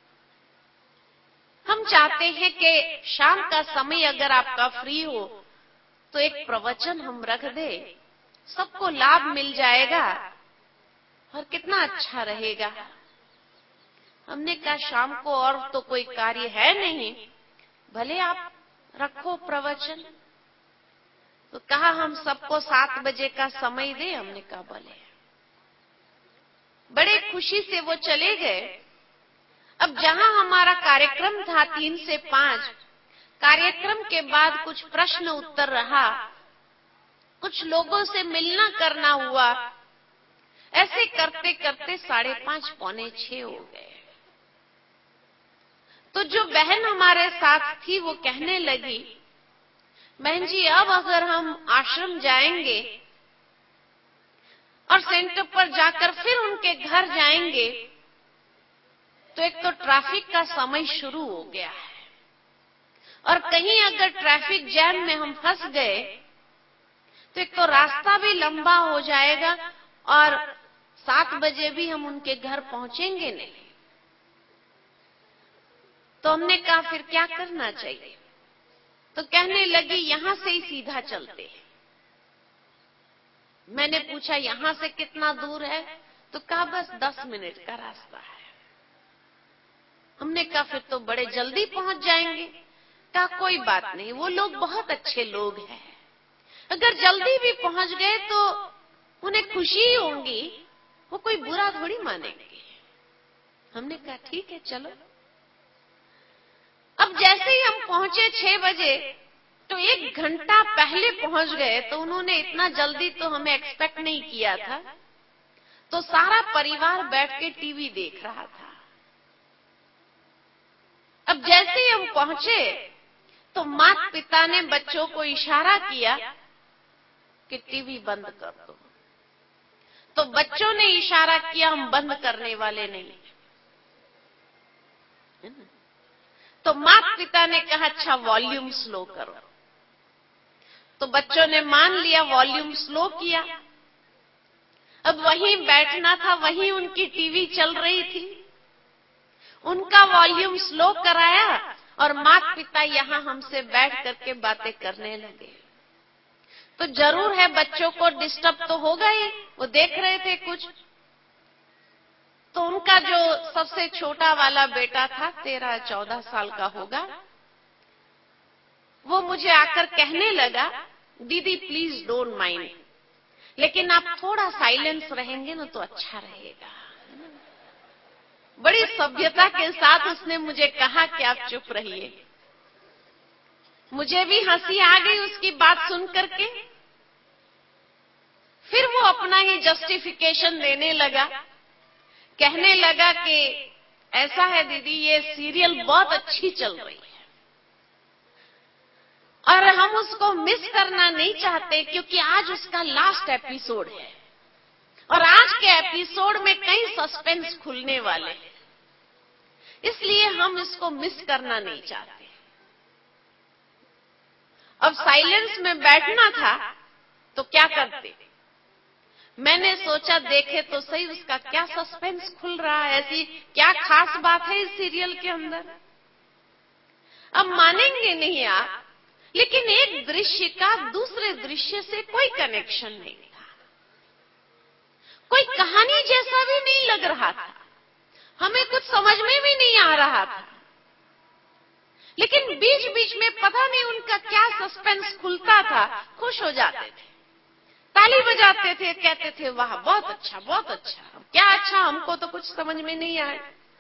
हम चाहते हैं कि शाम का समय अगर आपका फ्री हो तो एक प्रवचन हम रख दे, सबको लाभ मिल जाएगा और कितना अच्छा रहेगा। हमने कहा शाम को और तो कोई कार्य है नहीं, भले आप रखो प्रवचन। तो कहा हम सबको सात बजे का समय दे। हमने कहा भले। बड़े खुशी से वो चले गए। अब जहां हमारा कार्यक्रम था तीन से पांच, कार्यक्रम के बाद कुछ प्रश्न उत्तर रहा, कुछ लोगों से मिलना करना हुआ। ऐसे करते करते साढ़े पांच पौने छह हो गए। तो जो बहन हमारे साथ थी वो कहने लगी, बहन जी अब अगर हम आश्रम जाएंगे और सेंटर पर जाकर फिर उनके घर जाएंगे तो एक तो ट्रैफिक का समय शुरू हो गया है और कहीं अगर ट्रैफिक जैम में हम फंस गए तो एक तो रास्ता भी लंबा हो जाएगा और सात बजे भी हम उनके घर पहुंचेंगे नहीं। तो हमने कहा फिर क्या करना चाहिए? तो कहने लगी यहां से ही सीधा चलते हैं। मैंने पूछा यहां से कितना दूर है? तो कहा बस दस मिनट का रास्ता है। हमने कहा फिर तो बड़े जल्दी पहुंच जाएंगे। कहा कोई बात नहीं, वो लोग बहुत अच्छे लोग हैं, अगर जल्दी भी पहुंच गए तो उन्हें खुशी ही होगी, वो कोई बुरा थोड़ी मानेंगे। हमने कहा ठीक है चलो। अब जैसे ही हम पहुंचे छह बजे, तो एक घंटा पहले पहुंच गए, तो उन्होंने इतना जल्दी तो हमें एक्सपेक्ट नहीं किया था। तो सारा परिवार बैठ के टीवी देख रहा था। अब जैसे ही हम पहुंचे तो माता पिता ने बच्चों को इशारा किया कि टीवी बंद कर दो। तो बच्चों ने इशारा किया, हम बंद करने वाले नहीं। तो माता पिता ने कहा अच्छा वॉल्यूम स्लो करो। तो बच्चों ने मान लिया, वॉल्यूम स्लो किया। अब वहीं बैठना था, वहीं उनकी टीवी चल रही थी, उनका वॉल्यूम स्लो कराया और माता पिता यहां हमसे बैठ करके बातें करने लगे। तो जरूर है बच्चों को डिस्टर्ब तो होगा ही, वो देख रहे थे कुछ। तो उनका जो सबसे छोटा वाला बेटा था, तेरह चौदह साल का होगा, वो मुझे आकर कहने लगा दीदी प्लीज डोंट माइंड, लेकिन आप थोड़ा साइलेंस रहेंगे ना तो अच्छा रहेगा। बड़ी सभ्यता के साथ उसने मुझे कहा कि आप चुप रहिए। मुझे भी हंसी आ गई उसकी बात सुन करके। फिर वो अपना ही जस्टिफिकेशन देने लगा, कहने लगा कि ऐसा है दीदी, ये सीरियल बहुत अच्छी चल रही है और हम उसको मिस करना नहीं चाहते, क्योंकि आज उसका लास्ट एपिसोड है और आज के एपिसोड में कई सस्पेंस खुलने वाले हैं, इसलिए हम इसको मिस करना नहीं चाहते। अब साइलेंस में बैठना था तो क्या करते? मैंने सोचा देखे तो सही उसका क्या सस्पेंस खुल रहा है, ऐसी क्या खास बात है इस सीरियल के अंदर। अब मानेंगे नहीं आप, लेकिन एक दृश्य का दूसरे दृश्य से कोई कनेक्शन नहीं था, कोई कहानी जैसा भी नहीं लग रहा था, हमें कुछ समझ में भी नहीं आ रहा था, लेकिन बीच बीच में पता नहीं उनका क्या सस्पेंस खुलता था, खुश हो जाते थे, ताली बजाते थे, कहते थे वाह बहुत अच्छा बहुत अच्छा। क्या अच्छा, हमको तो कुछ समझ में नहीं आया।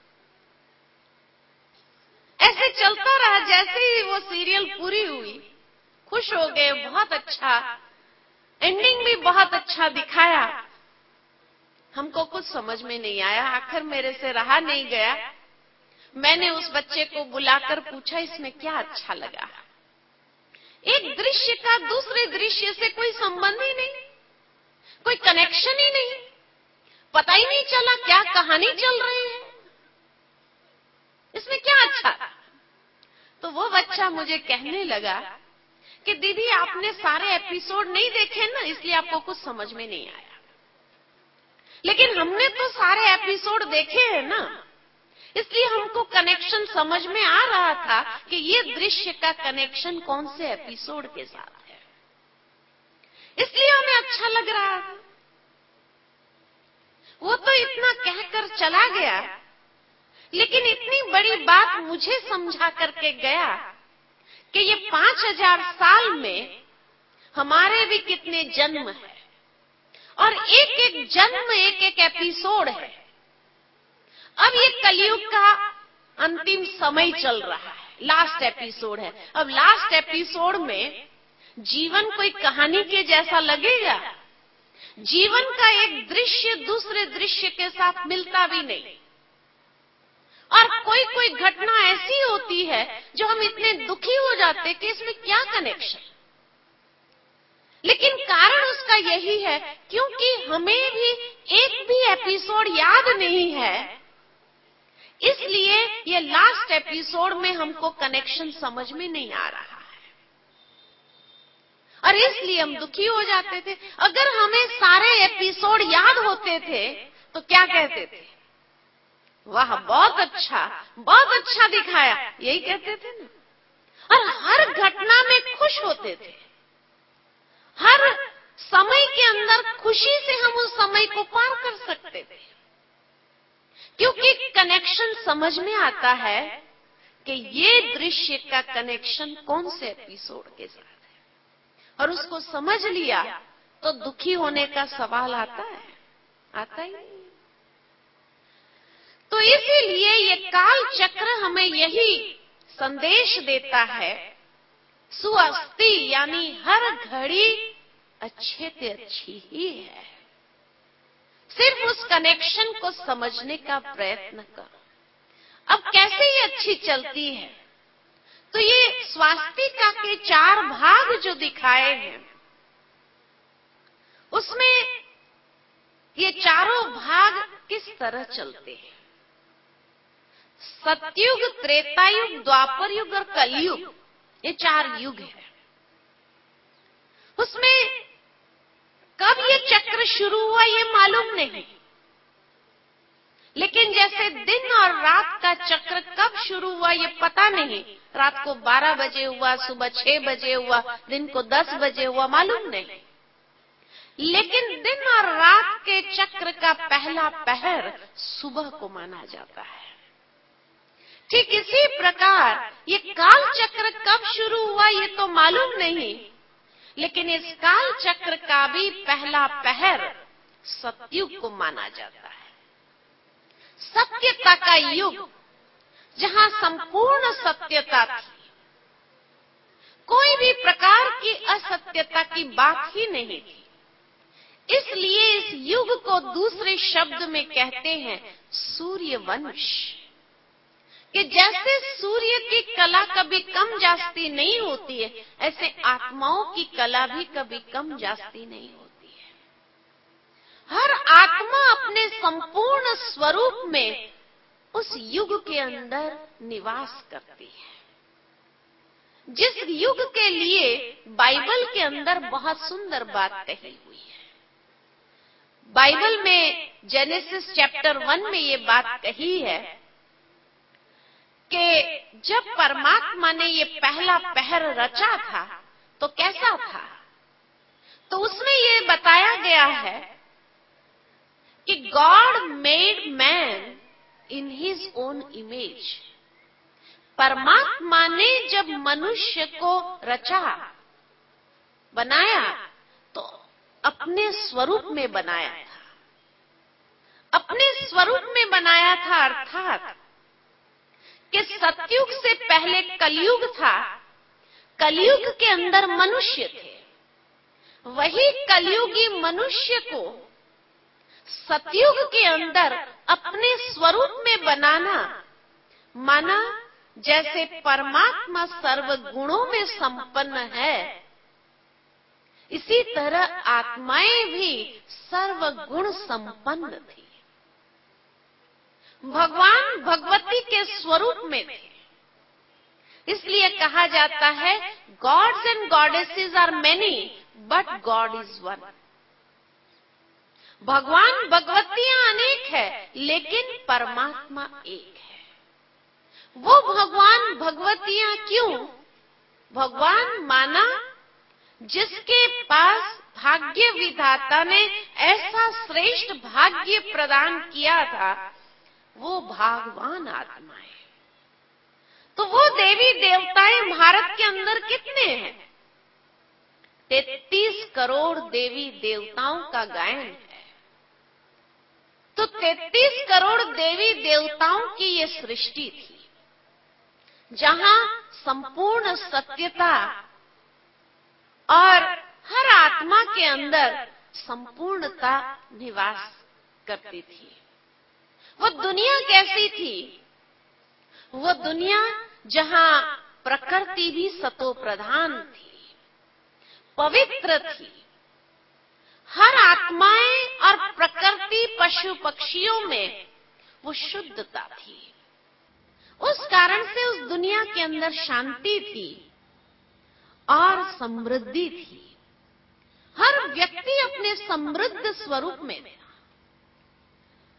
ऐसे चलता रहा। जैसे ही वो सीरियल पूरी हुई, खुश हो गए, बहुत अच्छा, एंडिंग भी बहुत अच्छा दिखाया। हमको कुछ समझ में नहीं आया, आखिर मेरे से रहा नहीं गया। मैंने उस बच्चे को बुलाकर पूछा इसमें क्या अच्छा लगा। एक दृश्य का दूसरे दृश्य से कोई संबंध ही नहीं, कोई कनेक्शन ही नहीं, पता ही नहीं चला क्या कहानी चल रही है, इसमें क्या अच्छा था। तो वो बच्चा मुझे कहने लगा कि दीदी आपने सारे एपिसोड नहीं देखे ना, इसलिए आपको कुछ समझ में नहीं आया, लेकिन हमने तो सारे एपिसोड देखे हैं ना, इसलिए हमको कनेक्शन समझ में आ रहा था कि ये दृश्य का कनेक्शन कौन से एपिसोड के साथ है, इसलिए हमें अच्छा लग रहा था। वो तो इतना कहकर चला गया, लेकिन इतनी बड़ी बात मुझे समझा करके गया कि ये पांच हजार साल में हमारे भी कितने जन्म है और एक एक जन्म एक एक एपिसोड है। अब ये कलयुग का अंतिम समय चल रहा है, लास्ट एपिसोड है। अब लास्ट एपिसोड में जीवन कोई कहानी के जैसा लगेगा, जीवन का एक दृश्य दूसरे दृश्य के साथ मिलता भी नहीं, और कोई कोई घटना ऐसी होती है जो हम इतने दुखी हो जाते कि इसमें क्या कनेक्शन। लेकिन कारण उसका यही है क्योंकि हमें भी एक भी एपिसोड याद नहीं है, इसलिए ये लास्ट एपिसोड में हमको कनेक्शन समझ में नहीं आ रहा है और इसलिए हम दुखी हो जाते थे। अगर हमें सारे एपिसोड याद होते थे तो क्या कहते थे, वाह बहुत अच्छा, बहुत अच्छा दिखाया, यही कहते थे ना। और हर घटना में खुश होते थे, हर समय के अंदर खुशी से हम उस समय को पार कर सकते थे, क्योंकि कनेक्शन समझ में आता है कि ये दृश्य का कनेक्शन कौन से एपिसोड के साथ है, और उसको समझ लिया तो दुखी होने का सवाल आता है, आता ही नहीं। तो इसीलिए ये काल चक्र हमें यही संदेश देता है, सुअस्ति यानी हर घड़ी अच्छे से अच्छी ही है, सिर्फ उस कनेक्शन को समझने का प्रयत्न करो। अब कैसे ये अच्छी चलती है, तो ये स्वास्तिका के चार भाग जो दिखाए हैं, उसमें ये चारों भाग किस तरह चलते हैं। सतयुग, त्रेतायुग, द्वापर युग और कलयुग, ये चार युग है। उसमें कब ये चक्र शुरू हुआ ये मालूम नहीं, लेकिन जैसे दिन और रात का चक्र कब शुरू हुआ ये पता नहीं, रात को बारह बजे हुआ, सुबह छह बजे हुआ, दिन को दस बजे हुआ, मालूम नहीं, लेकिन दिन और रात के चक्र का पहला पहर सुबह को माना जाता है। ठीक इसी प्रकार ये काल चक्र कब शुरू हुआ ये तो मालूम नहीं, लेकिन इस काल चक्र का भी पहला पहर सतयुग को माना जाता है। सत्यता का युग, जहां संपूर्ण सत्यता थी, कोई भी प्रकार की असत्यता की बात ही नहीं थी। इसलिए इस युग को दूसरे शब्द में कहते हैं सूर्यवंश, कि जैसे सूर्य की कला कभी कम जास्ती नहीं होती है, ऐसे आत्माओं की कला भी कभी कम जास्ती नहीं होती है। हर आत्मा अपने संपूर्ण स्वरूप में उस युग के अंदर निवास करती है, जिस युग के लिए बाइबल के अंदर बहुत सुंदर बात कही हुई है। बाइबल में जेनेसिस चैप्टर वन में ये बात कही है कि जब परमात्मा ने ये पहला पहर रचा था तो कैसा था, तो उसमें ये बताया गया है कि God made man in his own image. परमात्मा ने जब मनुष्य को रचा, बनाया, तो अपने स्वरूप में बनाया था, अपने स्वरूप में बनाया था, अर्थात कि सतयुग से पहले कलयुग था, कलयुग के अंदर मनुष्य थे, वही कलयुगी मनुष्य को सतयुग के अंदर अपने स्वरूप में बनाना, माना जैसे परमात्मा सर्व गुणों में संपन्न है, इसी तरह आत्माएं भी सर्व गुण संपन्न थी। भगवान भगवती के स्वरूप में थे, इसलिए कहा जाता है gods and goddesses are many but God is one. भगवान भगवतियां अनेक है, लेकिन परमात्मा एक है। वो भगवान भगवतियां क्यों? भगवान माना जिसके पास भाग्य विधाता ने ऐसा श्रेष्ठ भाग्य प्रदान किया था, वो भगवान आत्मा है। तो वो देवी देवताएं भारत के अंदर कितने हैं? तैतीस करोड़ देवी देवताओं का गायन है। तो तैतीस करोड़ देवी देवताओं की ये सृष्टि थी, जहां संपूर्ण सत्यता और हर आत्मा के अंदर संपूर्णता निवास करती थी। वो दुनिया कैसी थी? वो दुनिया जहां प्रकृति भी सतो प्रधान थी, पवित्र थी। हर आत्माएं और प्रकृति पशु पक्षियों में वो शुद्धता थी। उस कारण से उस दुनिया के अंदर शांति थी और समृद्धि थी। हर व्यक्ति अपने समृद्ध स्वरूप में था।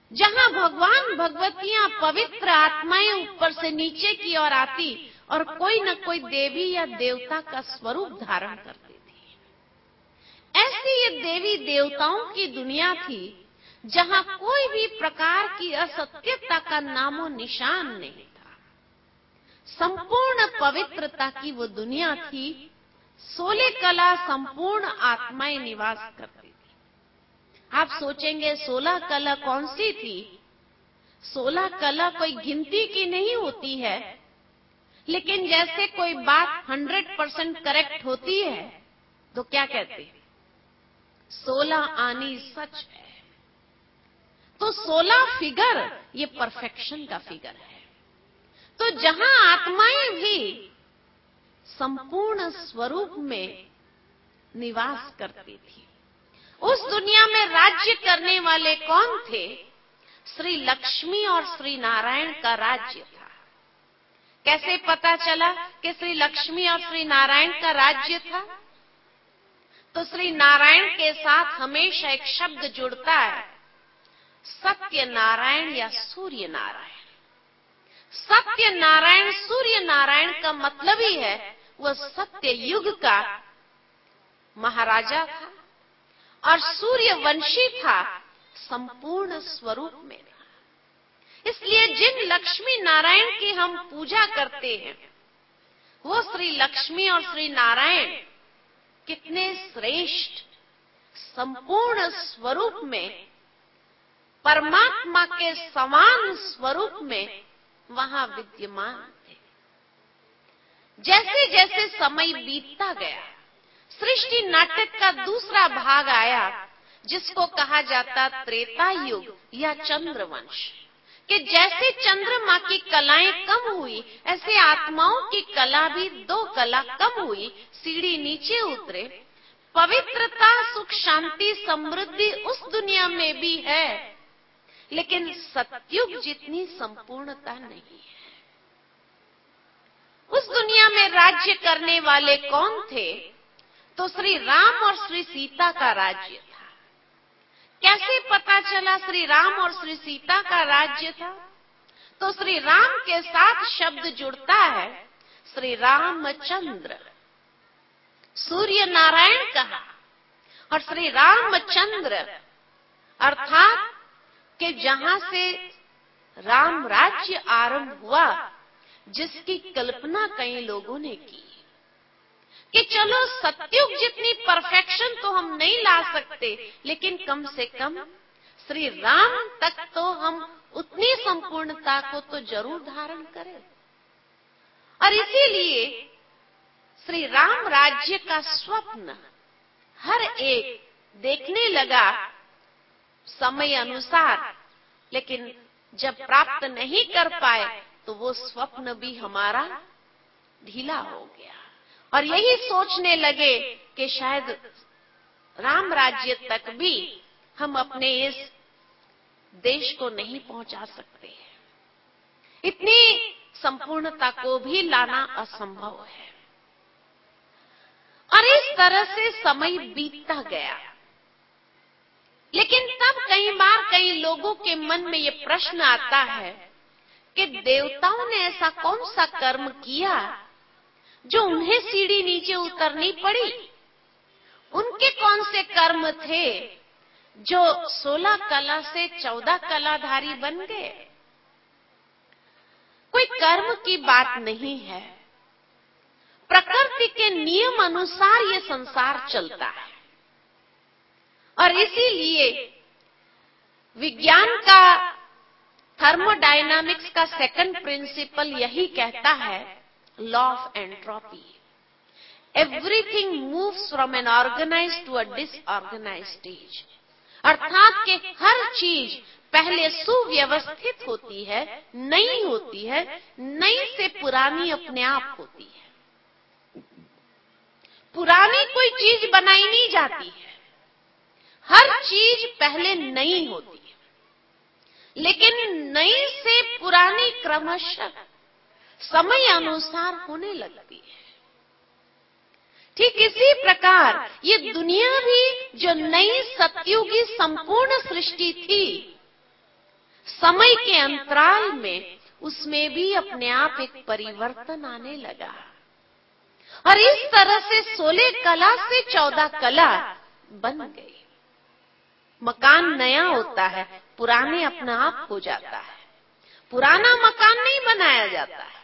जहां भगवान भगवतियां पवित्र आत्माएं ऊपर से नीचे की ओर आती और कोई न कोई देवी या देवता का स्वरूप धारण करती थी। ऐसी ये देवी देवताओं की दुनिया थी जहां कोई भी प्रकार की असत्यता का नामो निशान नहीं था। संपूर्ण पवित्रता की वो दुनिया थी। सोलह कला संपूर्ण आत्माएं निवास करती थी। आप सोचेंगे सोलह कला कौन सी थी? सोलह कला कोई गिनती की नहीं होती है, लेकिन जैसे कोई बात हंड्रेड परसेंट करेक्ट होती है तो क्या कहते हैं? सोलह आनी सच है। तो सोलह फिगर ये परफेक्शन का फिगर है। तो जहां आत्माएं भी संपूर्ण स्वरूप में निवास करती थी, उस दुनिया में राज्य करने वाले कौन थे? श्री लक्ष्मी और श्री नारायण का राज्य था। कैसे पता चला कि श्री लक्ष्मी और श्री नारायण का राज्य था? तो श्री नारायण के साथ हमेशा एक शब्द जुड़ता है, सत्य नारायण या सूर्य नारायण। सत्य नारायण सूर्य नारायण का मतलब ही है वह सत्य युग का महाराजा था और सूर्य वंशी था, संपूर्ण स्वरूप में था। इसलिए जिन लक्ष्मी नारायण की हम पूजा करते हैं, वो श्री लक्ष्मी और श्री नारायण कितने श्रेष्ठ संपूर्ण स्वरूप में, परमात्मा के समान स्वरूप में वहां विद्यमान थे। जैसे जैसे समय बीतता गया, सृष्टि नाटक का दूसरा भाग आया, जिसको कहा जाता त्रेता युग या चंद्रवंश। कि जैसे चंद्रमा की कलाएं कम हुई, ऐसे आत्माओं की कला भी दो कला कम हुई, सीढ़ी नीचे उतरे। पवित्रता, सुख, शांति, समृद्धि उस दुनिया में भी है, लेकिन सतयुग जितनी संपूर्णता नहीं है। उस दुनिया में राज्य करने वाले कौन थे? तो श्री राम और श्री सीता का राज्य था। कैसे पता चला श्री राम और श्री सीता का राज्य था? तो श्री राम के साथ शब्द जुड़ता है, श्री रामचंद्र। सूर्य नारायण कहा और श्री रामचंद्र अर्थात कि जहां से राम राज्य आरंभ हुआ, जिसकी कल्पना कई लोगों ने की कि चलो सतयुग जितनी परफेक्शन तो हम नहीं ला सकते, लेकिन कम से कम श्री राम तक तो हम उतनी संपूर्णता को तो जरूर धारण करें। और इसीलिए श्री राम राज्य का स्वप्न हर एक देखने लगा समय अनुसार, लेकिन जब प्राप्त नहीं कर पाए तो वो स्वप्न भी हमारा ढीला हो गया और यही सोचने लगे कि शायद राम राज्य तक भी हम अपने इस देश को नहीं पहुंचा सकते हैं। इतनी संपूर्णता को भी लाना असंभव है। और इस तरह से समय बीतता गया, लेकिन तब कई बार कई लोगों के मन में ये प्रश्न आता है कि देवताओं ने ऐसा कौन सा कर्म किया जो उन्हें सीढ़ी नीचे उतरनी पड़ी? उनके कौन से कर्म थे जो सोलह कला से चौदह कलाधारी बन गए? कोई कर्म की बात नहीं है। प्रकृति के नियम अनुसार ये संसार चलता है और इसीलिए विज्ञान का थर्मोडायनामिक्स का सेकंड प्रिंसिपल यही कहता है, law of entropy. Everything moves from an organised to a disorganised stage. अर्थात कि हर चीज पहले सुव्यवस्थित होती है, नई होती है, नई से पुरानी अपने आप होती है। पुरानी कोई चीज बनाई नहीं जाती है, हर चीज पहले नई होती है, लेकिन नई से पुरानी क्रमशः समय अनुसार होने लगती है। ठीक इसी प्रकार ये दुनिया भी जो नई सतयुगी संपूर्ण सृष्टि थी, समय के अंतराल में उसमें भी अपने आप एक परिवर्तन आने लगा। और इस तरह से सोलह कला से चौदह कला बन गई। मकान नया होता है, पुराने अपना आप हो जाता है। पुराना मकान नहीं बनाया जाता है।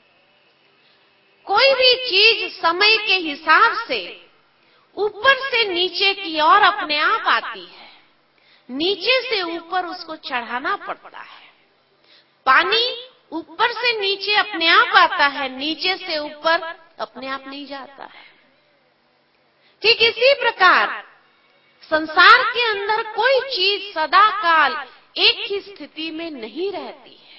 कोई भी चीज समय के हिसाब से ऊपर से नीचे की ओर अपने आप आती है, नीचे से ऊपर उसको चढ़ाना पड़ता है। पानी ऊपर से नीचे अपने आप आता है, नीचे से ऊपर अपने आप नहीं जाता है। ठीक इसी प्रकार संसार के अंदर कोई चीज सदा काल एक ही स्थिति में नहीं रहती है।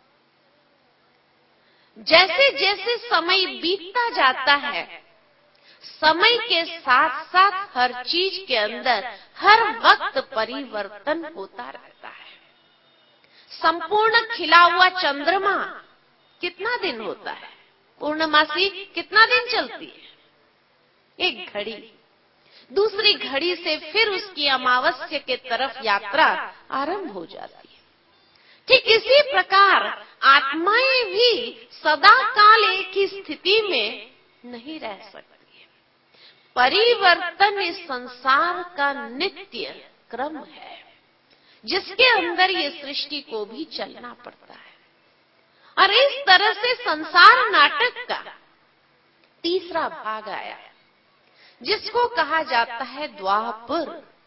जैसे जैसे समय बीतता जाता है, समय के साथ साथ हर चीज के अंदर हर वक्त परिवर्तन होता रहता है। संपूर्ण खिला हुआ चंद्रमा कितना दिन होता है? पूर्णमासी कितना दिन चलती है? एक घड़ी। दूसरी घड़ी से फिर उसकी अमावस्या के तरफ यात्रा आरंभ हो जाती है। ठीक इसी प्रकार आत्माएं भी सदा काल एक ही स्थिति में नहीं रह सकती है। परिवर्तन इस संसार का नित्य क्रम है, जिसके अंदर ये सृष्टि को भी चलना पड़ता है। और इस तरह से संसार नाटक का तीसरा भाग आया, जिसको कहा जाता है द्वापर